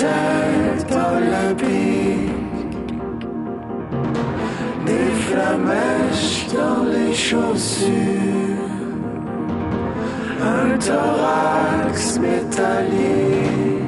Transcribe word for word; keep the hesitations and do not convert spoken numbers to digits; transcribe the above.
tête olympique, des flamèches dans les chaussures, un thorax métallique.